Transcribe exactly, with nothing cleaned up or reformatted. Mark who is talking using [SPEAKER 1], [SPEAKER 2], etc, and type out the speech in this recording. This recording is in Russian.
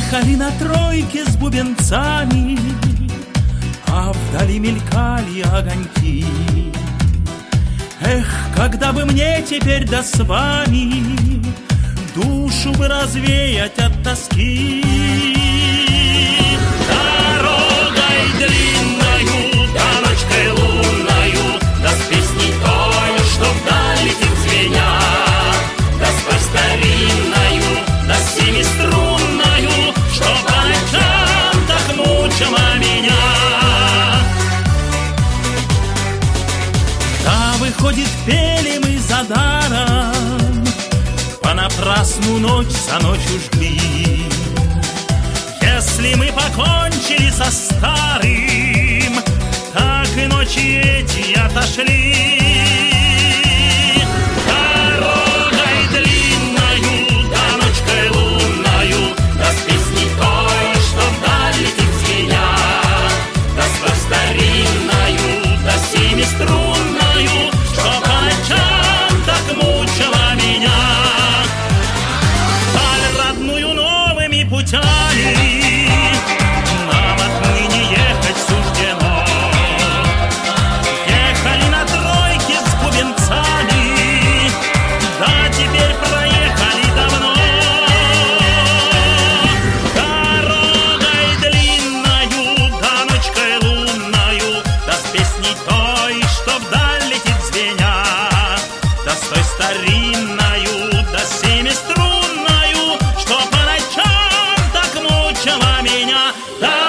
[SPEAKER 1] Ехали на тройке с бубенцами, а вдали мелькали огоньки. Эх, когда бы мне теперь да с вами душу бы развеять от тоски. Дорогой длинною, да ночкой лунною, да с песней той, что вдаль летит звеня, да с той старинною, да с семиструнною, что по ночам так мучила меня. Да, выходит, пели мы за даром, понапрасну ночь за ночью жгли. Если мы покончили со старым, так и ночи эти отошли. Дорогой длинною, да ночкой лунною, да с песней той, что вдаль летит звеня, да с той старинною, да с семиструнною, что по ночам так мучила меня. Вдаль родную новыми путями нам отныне ехать суждено. Ехали на тройке с бубенцами, да теперь проехали давно. Дорогой длинною, да ночкой лунною, да с песней той, что вдаль летит звеня, да с той старинною, да с семиструнною, что по ночам так мучила меня. Да